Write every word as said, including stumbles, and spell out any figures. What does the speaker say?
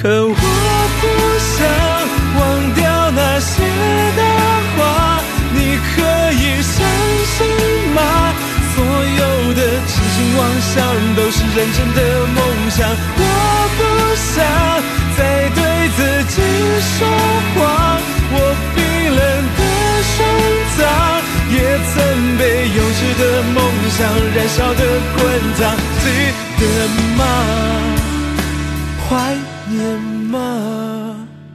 可我不想忘掉那些的话，你可以相信吗？所有的痴心妄想都是认真的梦想，我不想再对自己说谎，我冰冷的胸膛也曾被幼稚的梦想燃烧的滚烫，记得吗？怀念吗？